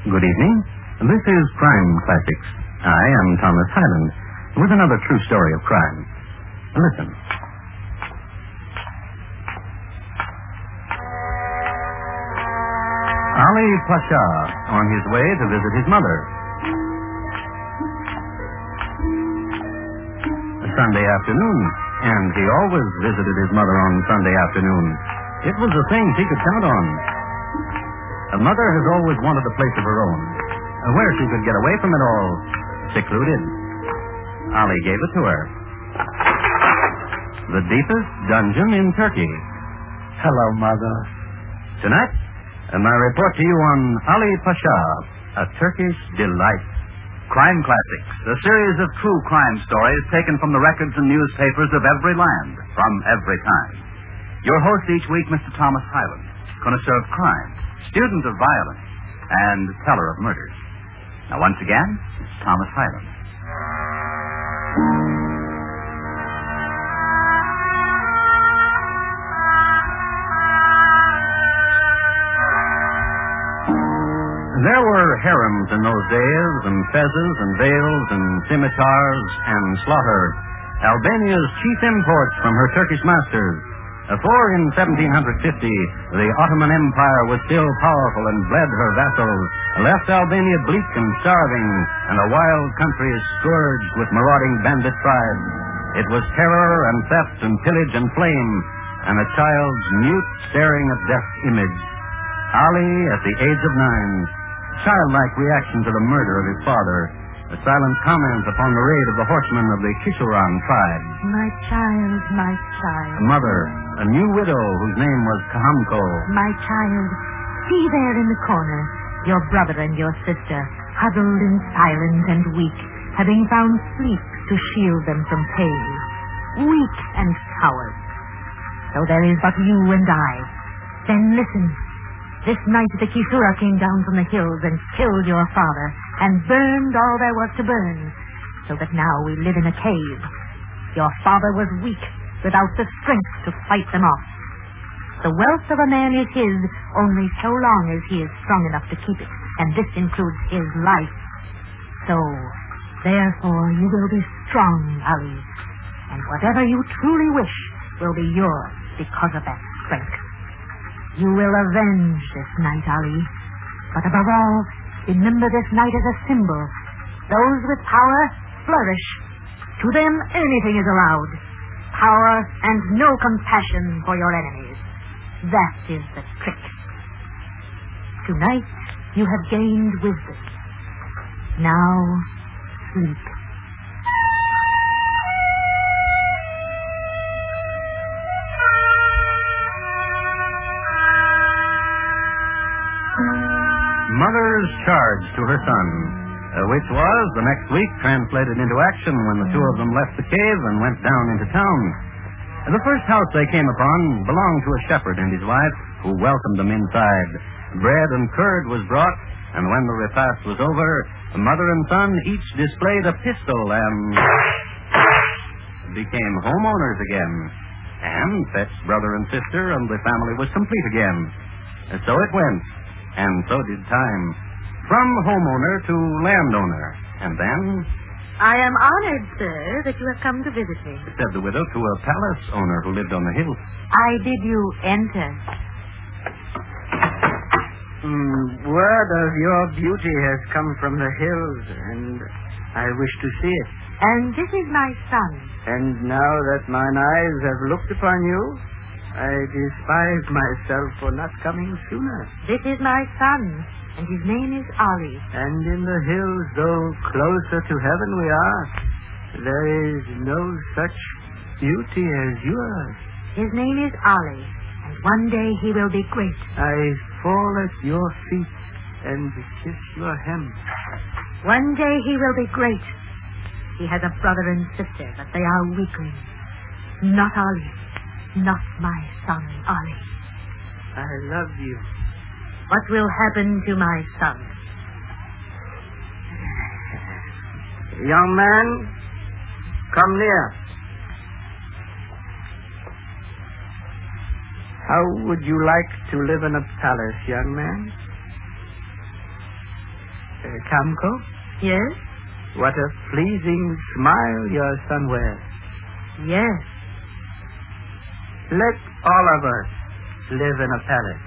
Good evening. This is Crime Classics. I am Thomas Hyland with another true story of crime. Listen. Ali Pasha on his way to visit his mother. Sunday afternoon, and he always visited his mother on Sunday afternoon. It was a thing he could count on. A mother has always wanted a place of her own, where she could get away from it all, secluded. Ali gave it to her. The deepest dungeon in Turkey. Hello, Mother. Tonight, my report to you on Ali Pasha, a Turkish delight. Crime Classics, a series of true crime stories taken from the records and newspapers of every land, from every time. Your host each week, Mr. Thomas Hyland, connoisseur of crime, student of violence, and teller of murders. Now, once again, Mr. Thomas Hyland. There were harems in those days, and fezzes and veils and scimitars and slaughter, Albania's chief imports from her Turkish masters. For in 1750, the Ottoman Empire was still powerful and bled her vassals, left Albania bleak and starving, and a wild country scourged with marauding bandit tribes. It was terror and theft and pillage and flame, and a child's mute staring at death's image. Ali, at the age of 9, childlike reaction to the murder of his father, a silent comment upon the raid of the horsemen of the Kishuran tribe. My child, my child. A mother, a new widow whose name was Kahamko. My child, see there in the corner, your brother and your sister, huddled and silent and weak, having found sleep to shield them from pain. Weak and coward. So there is but you and I. Then listen. This night the Kishura came down from the hills and killed your father and burned all there was to burn, so that now we live in a cave. Your father was weak, without the strength to fight them off. The wealth of a man is his only so long as he is strong enough to keep it, and this includes his life. So, therefore, you will be strong, Ali, and whatever you truly wish will be yours because of that strength. You will avenge this night, Ali. But above all, remember this night as a symbol. Those with power flourish. To them, anything is allowed. Power and no compassion for your enemies. That is the trick. Tonight, you have gained wisdom. Now, sleep. Mother's charge to her son, which was, the next week, translated into action when the two of them left the cave and went down into town. The first house they came upon belonged to a shepherd and his wife, who welcomed them inside. Bread and curd was brought, and when the repast was over, mother and son each displayed a pistol and became homeowners again, and fetched brother and sister, and the family was complete again. And so it went. And so did time. From homeowner to landowner. And then... I am honored, sir, that you have come to visit me, said the widow to a palace owner who lived on the hill. I bid you enter. Word of your beauty has come from the hills, and I wish to see it. And this is my son. And now that mine eyes have looked upon you, I despise myself for not coming sooner. This is my son, and his name is Ali. And in the hills, though closer to heaven we are, there is no such beauty as yours. His name is Ali, and one day he will be great. I fall at your feet and kiss your hem. One day he will be great. He has a brother and sister, but they are weaklings. Not Ali. Not my son, Ali. I love you. What will happen to my son? Young man, come near. How would you like to live in a palace, young man? Kamko, Yes? what a pleasing smile your son wears. Yes. Let all of us live in a palace.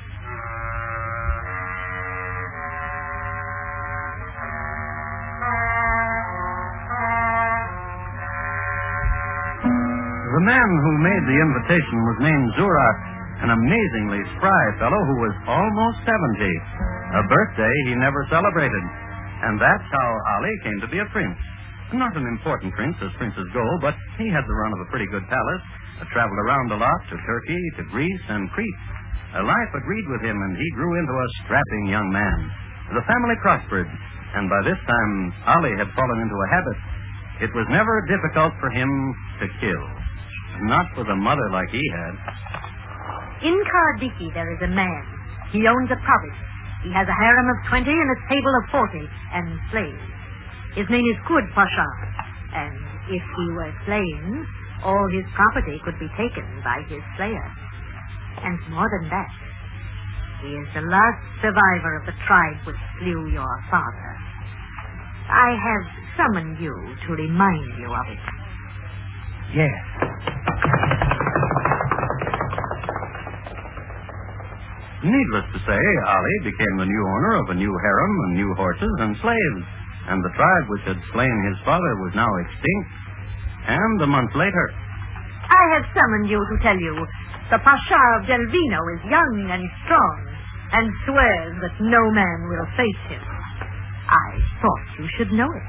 The man who made the invitation was named Zurak, an amazingly spry fellow who was almost 70. A birthday he never celebrated. And that's how Ali came to be a prince. Not an important prince, as princes go, but he had the run of a pretty good palace, traveled around a lot to Turkey, to Greece, and Crete. Life agreed with him, and he grew into a strapping young man. The family prospered, and by this time, Ali had fallen into a habit. It was never difficult for him to kill. Not with a mother like he had. In Kardiki there is a man. He owns a province. He has a harem of 20 and a stable of 40, and slaves. His name is Kud Pasha, and if he were slain, all his property could be taken by his slayer. And more than that, he is the last survivor of the tribe which slew your father. I have summoned you to remind you of it. Yes. Needless to say, Ali became the new owner of a new harem and new horses and slaves, and the tribe which had slain his father was now extinct. And a month later... I have summoned you to tell you the Pasha of Delvino is young and strong, and swears that no man will face him. I thought you should know it.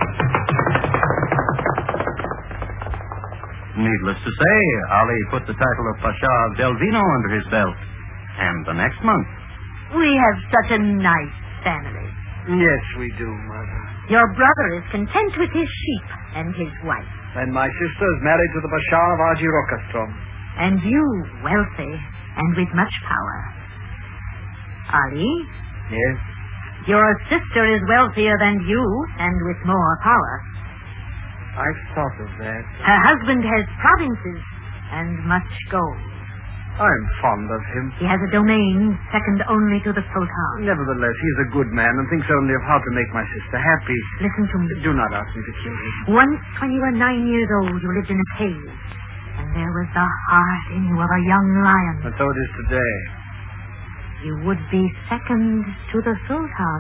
Needless to say, Ali put the title of Pasha of Delvino under his belt. And the next month... We have such a nice family. Yes, we do, Mother. Your brother is content with his sheep and his wife. And my sister is married to the Pasha of Ajirokastrom. And you, wealthy and with much power. Ali, Yes? your sister is wealthier than you and with more power. I've thought of that. Her husband has provinces and much gold. I'm fond of him. He has a domain second only to the Sultan. Nevertheless, he's a good man and thinks only of how to make my sister happy. Listen to me. Do not ask me to kill him. Once, when you were 9 years old, you lived in a cave. And there was the heart in you of a young lion. And so it is today. You would be second to the Sultan.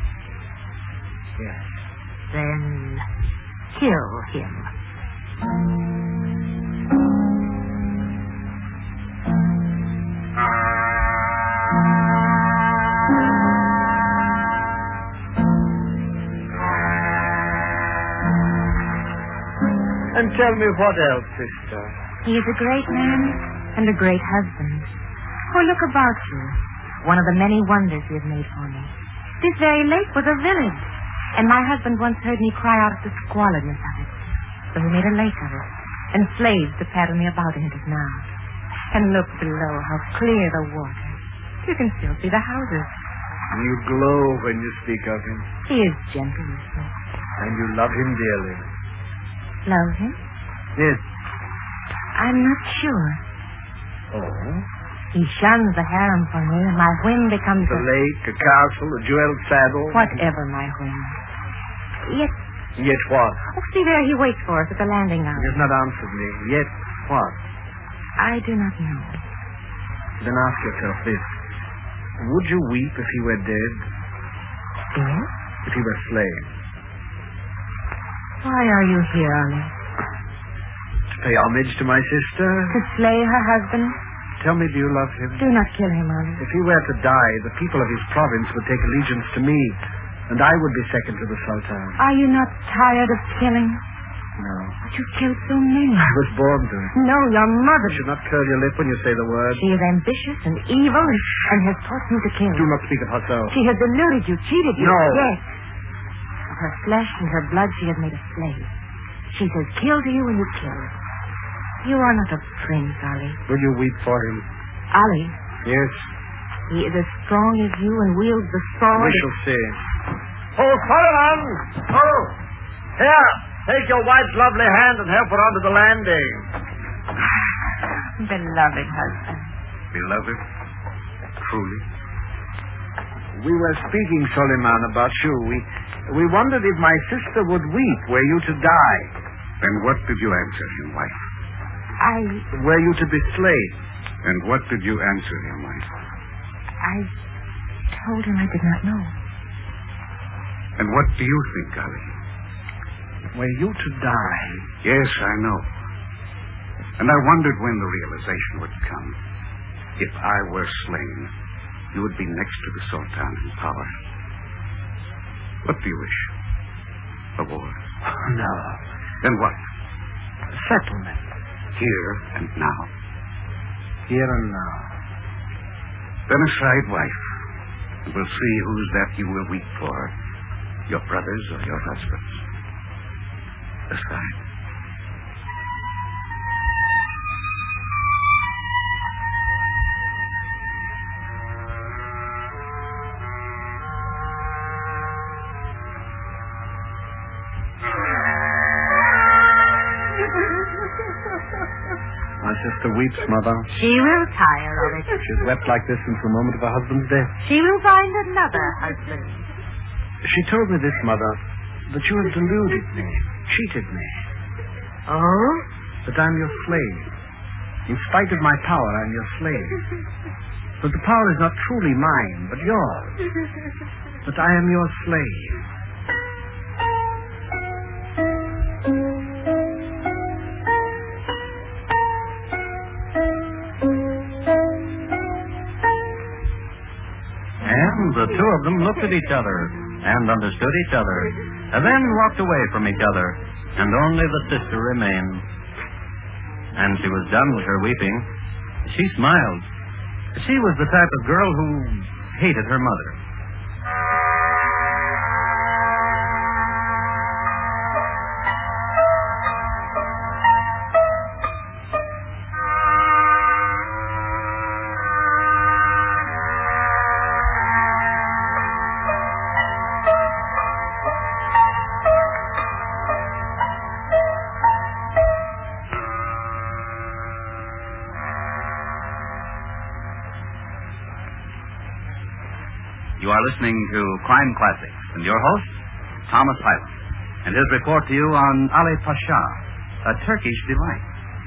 Yes. Then kill him. And tell me what else, sister. He is a great man and a great husband. Oh, look about you. One of the many wonders he has made for me. This very lake was a village, and my husband once heard me cry out at the squalidness of it. So he made a lake of it, and slaves to paddle me about in it as now. And look below, how clear the water. You can still see the houses. You glow when you speak of him. He is gentle, you see. And you love him dearly. Love him? Yes. I'm not sure. Oh? He shuns the harem for me, and my whim becomes The lake, a castle, a jeweled saddle. whatever my whim. Yet, Yet what? oh, see there, he waits for us at the landing now. He has not answered me. Yet what? I do not know. Then ask yourself this. Would you weep if he were dead? Yes? If he were slain? Why are you here, Ali? To pay homage to my sister? To slay her husband? Tell me, do you love him? Do not kill him, Ali. If he were to die, the people of his province would take allegiance to me, and I would be second to the Sultan. Are you not tired of killing? No. But you killed so many. I was born to it. No, your mother. You should not curl your lip when you say the word. She is ambitious and evil and has taught you to kill. Do not speak of her so. She has deluded you, cheated you. No. Yes. Of her flesh and her blood she has made a slave. She says, kill to you and you kill. You are not a prince, Ali. Will you weep for him? Ali, Yes. he is as strong as you and wields the sword. We shall see. Oh, Solomon! Oh! Here, take your wife's lovely hand and help her onto the landing. Beloved husband. Beloved? Truly? We were speaking, Soliman, about you. We wondered if my sister would weep were you to die. And what did you answer him, wife? Were you to be slain? And what did you answer him, wife? I told him I did not know. And what do you think, Ali? Were you to die? Yes, I know. And I wondered when the realization would come. If I were slain, you would be next to the Sultan in power. What do you wish? A war? No. Then what? Settlement. Here and now. Here and now. Then aside, wife. And we'll see who's that you will weep for. Your brothers or your husbands. Aside. My sister weeps, Mother. She will tire of it. She's wept like this since the moment of her husband's death. She will find another husband. She told me this, Mother, that you have deluded me, cheated me, Oh? that I'm your slave. In spite of my power, I'm your slave. But the power is not truly mine, but yours. That I am your slave. And the two of them looked at each other and understood each other, and then walked away from each other, and only the sister remained. And she was done with her weeping. She smiled. She was the type of girl who hated her mother. You are listening to Crime Classics, and your host, Thomas Hyland, and his report to you on Ali Pasha, a Turkish delight.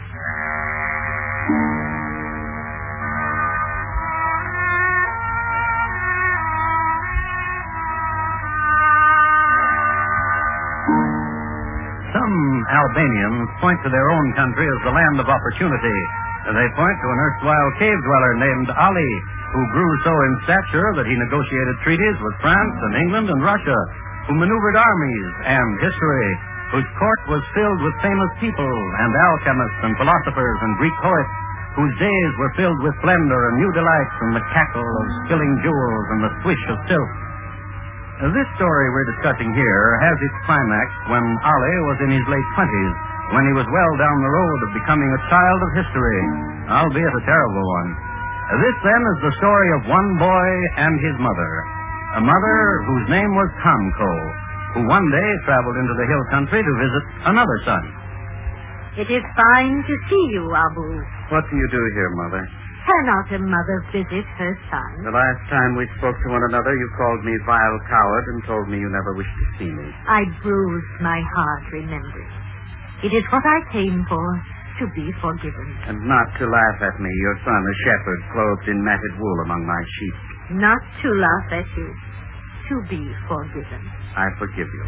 Some Albanians point to their own country as the land of opportunity. They point to an erstwhile cave dweller named Ali, who grew so in stature that he negotiated treaties with France and England and Russia, who maneuvered armies and history, whose court was filled with famous people and alchemists and philosophers and Greek poets, whose days were filled with splendor and new delights and the cackle of spilling jewels and the swish of silk. This story we're discussing here has its climax when Ali was in his late 20s, when he was well down the road of becoming a child of history, albeit a terrible one. This, then, is the story of one boy and his mother, a mother whose name was Kamko, who one day traveled into the hill country to visit another son. It is fine to see you, Abu. What do you do here, Mother? Cannot a mother visit her son? The last time we spoke to one another, you called me vile coward and told me you never wished to see me. I bruised my heart remembering. It is what I came for, to be forgiven. And not to laugh at me, your son, a shepherd, clothed in matted wool among my sheep. Not to laugh at you, to be forgiven. I forgive you.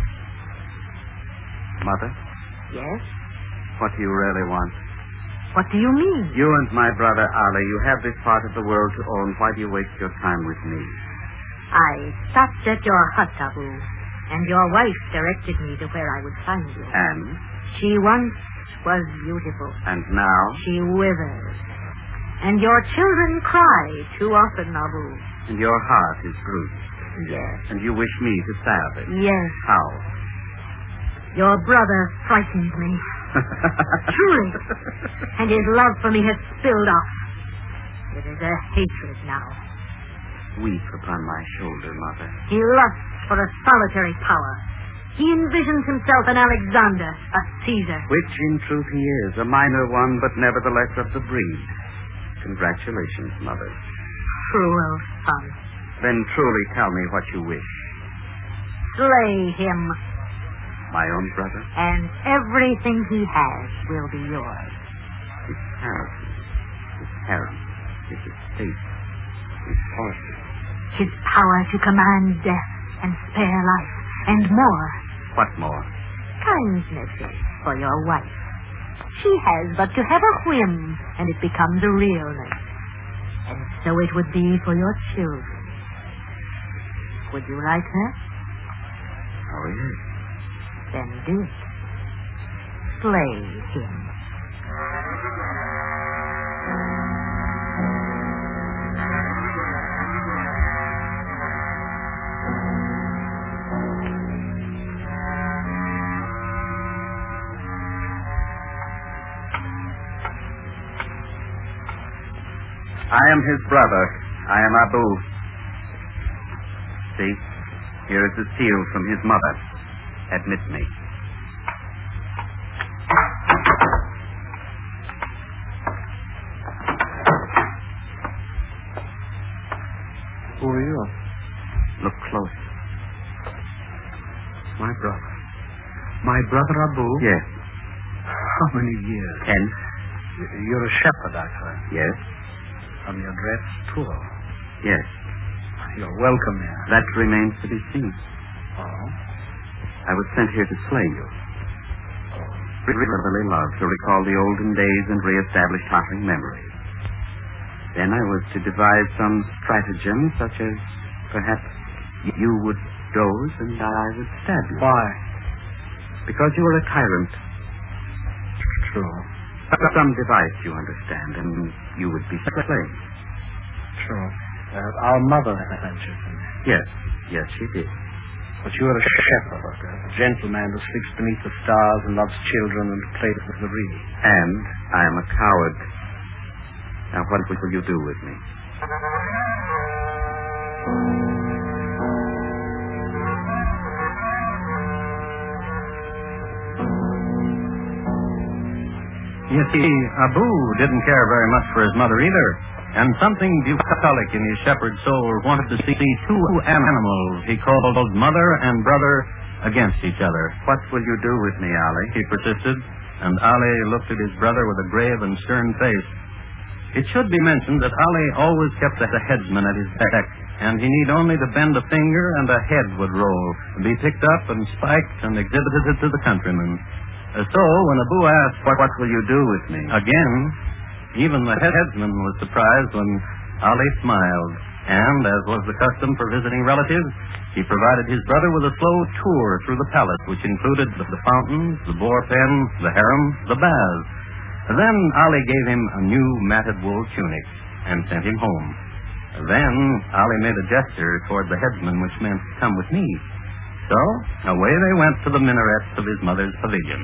Mother, Yes? what do you really want? What do you mean? You and my brother Ali, you have this part of the world to own. Why do you waste your time with me? I stopped at your hut, Abu, and your wife directed me to where I would find you. And? She once was beautiful. And now? She withers. And your children cry too often, Abu. And your heart is bruised. Yes. And you wish me to salve it. Yes. How? Your brother frightened me. Truly. And his love for me has spilled off. It is a hatred now. Weep upon my shoulder, Mother. He lusts for a solitary power. He envisions himself an Alexander, a Caesar. Which, in truth, he is. A minor one, but nevertheless of the breed. Congratulations, Mother. Cruel son. Then truly tell me what you wish. Slay him, My own brother? and everything he has will be yours. His palace, his harem, his estate, his horses. His power to command death and spare life, and more. What more? Kindnesses for your wife. She has but to have a whim, and it becomes a realness. And so it would be for your children. Would you like that? Oh, yes. Then do it. Slay him. I am his brother. I am Abu. See, here is the seal from his mother. Admit me. Who are you? Look close. My brother. My brother Abu? Yes. How many years? 10. You're a shepherd, I heard. Yes. And your dress poor. Yes. You're welcome here. That remains to be seen. Oh? I was sent here to slay you. Brotherly love to recall the olden days and reestablish tottering memories. Then I was to devise some stratagem, such as perhaps you would doze and I would stab you. Why? Because you are a tyrant. True. Some device, you understand, and you would be slain. True. Our mother sent you to me. Yes. Yes, she did. But you are a shepherd, a gentleman who sleeps beneath the stars and loves children and plays with the reed. And I am a coward. Now, what will you do with me? You see, Abu didn't care very much for his mother either, and something bucolic in his shepherd soul wanted to see two animals he called mother and brother against each other. What will you do with me, Ali? He persisted, and Ali looked at his brother with a grave and stern face. It should be mentioned that Ali always kept the headsman at his back, and he need only to bend a finger and a head would roll, be picked up and spiked and exhibited to the countrymen. So, when Abu asked, what will you do with me? Again, even the headsman was surprised when Ali smiled, and, as was the custom for visiting relatives, he provided his brother with a slow tour through the palace, which included the fountains, the boar pen, the harem, the baths. Then Ali gave him a new matted wool tunic and sent him home. Then Ali made a gesture toward the headsman, which meant, come with me. So, away they went to the minarets of his mother's pavilion.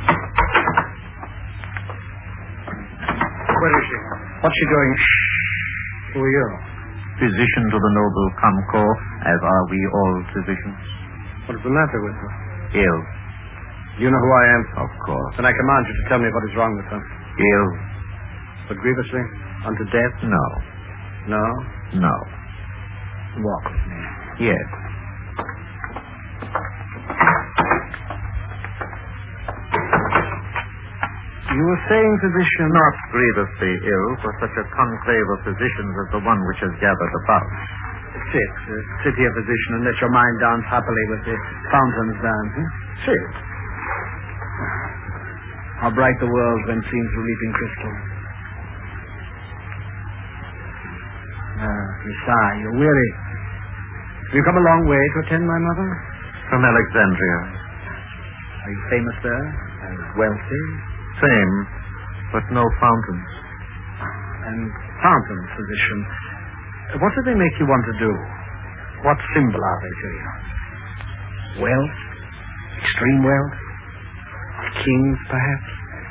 Where is she? What's she doing? Who are you? Physician to the noble Kamko, as are we all physicians. What's the matter with her? Ill. You know who I am? Of course. Then I command you to tell me what is wrong with her. Ill. But grievously? Unto death? No. No? No. Walk with me. Yes. You were saying, physician... Not grievously ill for such a conclave of physicians as the one which has gathered about. Sit here, physician, and let your mind dance happily with the fountains dancing. Sit. How bright the world when seen through leaping crystal. You sigh. You're weary. Have you come a long way to attend my mother? From Alexandria. Are you famous there? And wealthy? Fame, but no fountains. And fountains, physician. What do they make you want to do? What symbol are they to you? Wealth? Extreme wealth? Kings, perhaps?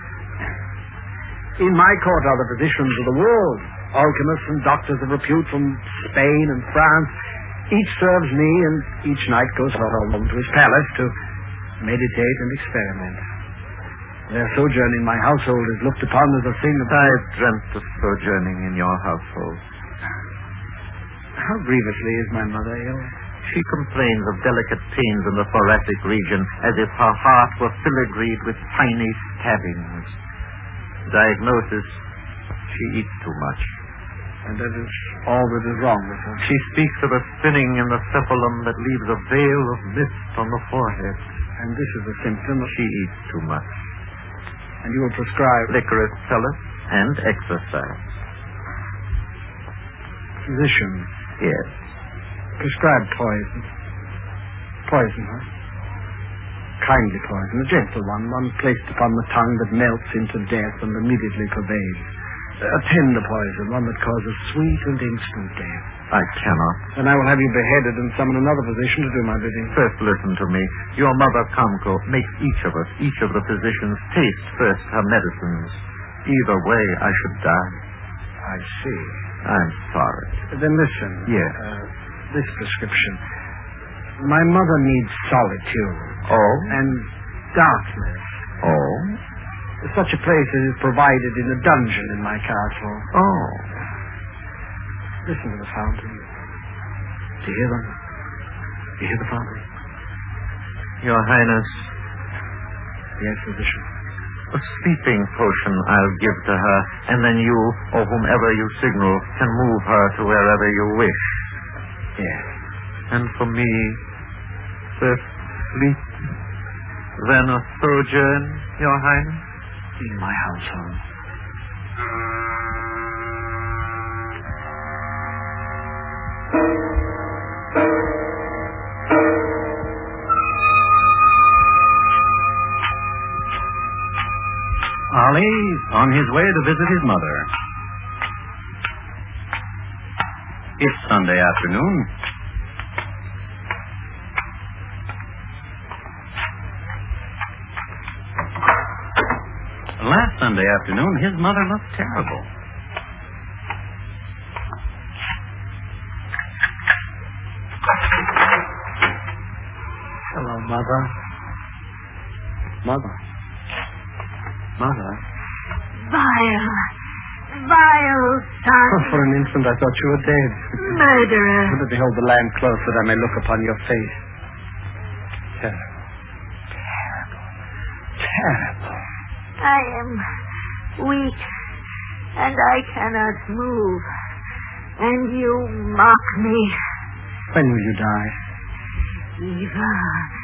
In my court are the physicians of the world, alchemists and doctors of repute from Spain and France. Each serves me, and each night goes home to his palace to meditate and experiment. Their sojourn in my household is looked upon as a thing of... I've dreamt of sojourning in your household. How grievously is my mother ill? She complains of delicate pains in the thoracic region, as if her heart were filigreed with tiny stabbings. Diagnosis: she eats too much. And that is all that is wrong with her. She speaks of a thinning in the cephalum that leaves a veil of mist on the forehead. And this is a symptom of... She eats too much. And you will prescribe... Licorice pellets and exercise. Physician. Yes. Prescribe poison. Poison, huh? Kindly poison. A gentle one placed upon the tongue that melts into death and immediately pervades. A tender poison, one that causes sweet and instant death. I cannot. Then I will have you beheaded and summon another physician to do my bidding. First, listen to me. Your mother, Kamko, makes each of the physicians, taste first her medicines. Either way, I should die. I see. I'm sorry. Then listen. Yes. This prescription. My mother needs solitude. Oh? And darkness. Oh? Such a place as is provided in a dungeon in my castle. Oh. Listen to the fountain. Do you hear them? Do you hear the fountain? Your Highness. Yes, physician. A sleeping potion I'll give to her, and then you, or whomever you signal, can move her to wherever you wish. Yes. And for me, first sleep, then a sojourn, Your Highness? In my household. Ali on his way to visit his mother. It's Sunday afternoon. Last Sunday afternoon, his mother looked terrible. Hello, Mother. Mother. Mother. Vile son. Oh, for an instant I thought you were dead. Murderer. Let me hold the lamp close that I may look upon your face. Terrible. I am weak, and I cannot move. And you mock me. When will you die? Evil.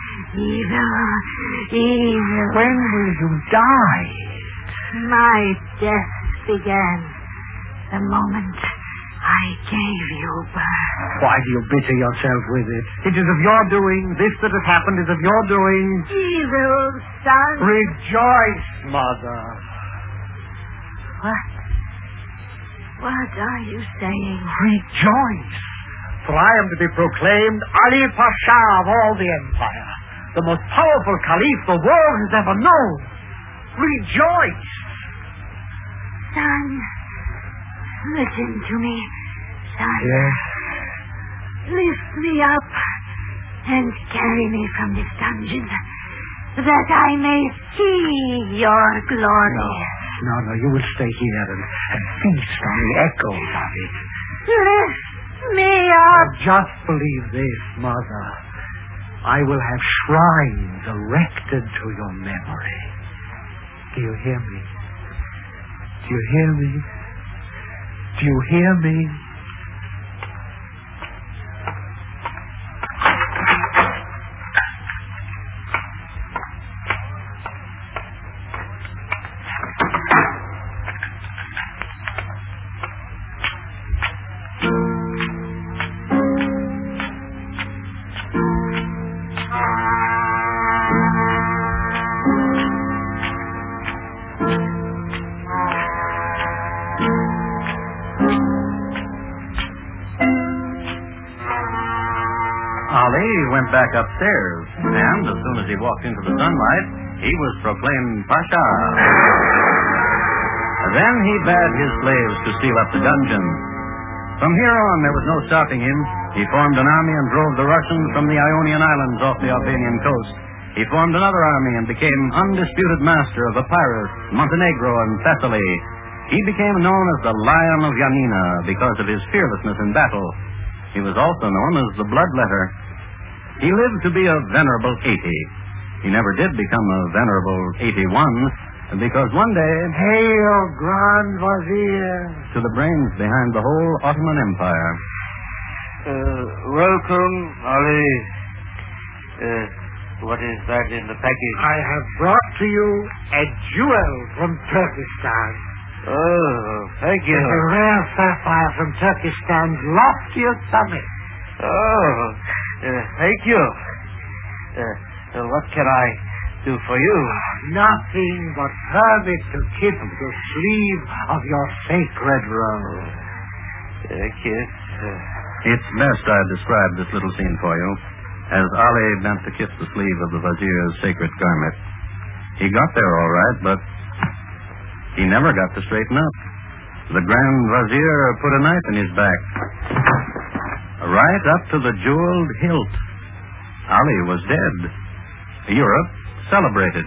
When will you die? My death began the moment I gave you birth. Why do you bitter yourself with it? It is of your doing. This that has happened is of your doing. Evil son. Rejoice, Mother. What are you saying? Rejoice. For I am to be proclaimed Ali Pasha of all the empire, the most powerful caliph the world has ever known. Rejoice. Son, listen to me, son. Yes. Lift me up and carry me from this dungeon, that I may see your glory. No, you will stay here and feast on the echoes of it. Lift me up. Just believe this, Mother. I will have shrines erected to your memory. Do you hear me? Do you hear me? Do you hear me? Ali went back upstairs, and as soon as he walked into the sunlight, he was proclaimed Pasha. Then he bade his slaves to seal up the dungeon. From here on, there was no stopping him. He formed an army and drove the Russians from the Ionian Islands off the Albanian coast. He formed another army and became undisputed master of Epirus, Montenegro, and Thessaly. He became known as the Lion of Yanina because of his fearlessness in battle. He was also known as the Bloodletter. He lived to be a venerable 80. He never did become a venerable 81, because one day... Hail, Grand Vizier! To the brains behind the whole Ottoman Empire. Welcome, Ali. What is that in the package? I have brought to you a jewel from Turkestan. Oh, thank you. It's a rare sapphire from Turkestan's loftiest summit. Oh, thank you. What can I do for you? Nothing but permit to kiss the sleeve of your sacred robe. Kiss? It's best I describe this little scene for you. As Ali bent to kiss the sleeve of the Vizier's sacred garment, he got there all right, but he never got to straighten up. The Grand Vizier put a knife in his back, right up to the jeweled hilt. Ali was dead. Europe celebrated.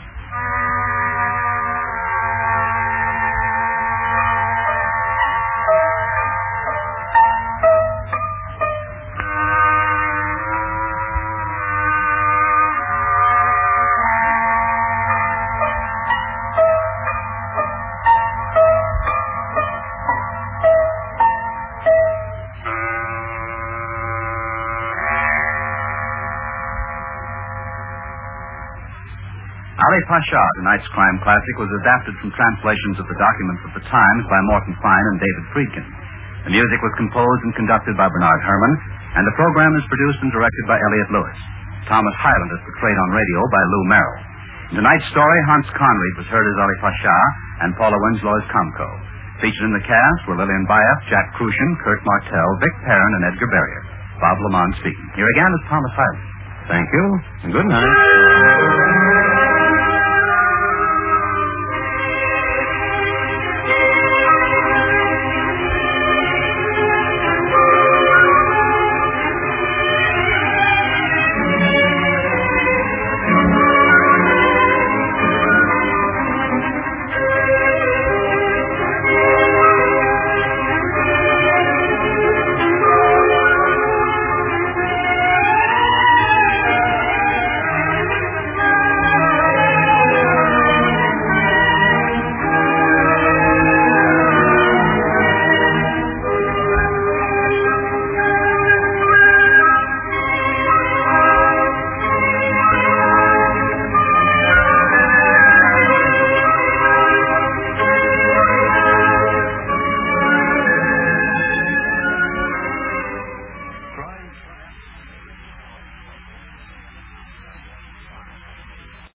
Ali Pasha, tonight's crime classic, was adapted from translations of the documents of the times by Morton Fine and David Friedkin. The music was composed and conducted by Bernard Herrmann, and the program is produced and directed by Elliot Lewis. Thomas Hyland is portrayed on radio by Lou Merrill. In tonight's story, Hans Conried was heard as Ali Pasha, and Paula Winslow as Comco. Featured in the cast were Lillian Bayef, Jack Crucian, Kurt Martell, Vic Perrin, and Edgar Barrier. Bob Lamont speaking. Here again is Thomas Hyland. Thank you, and good night.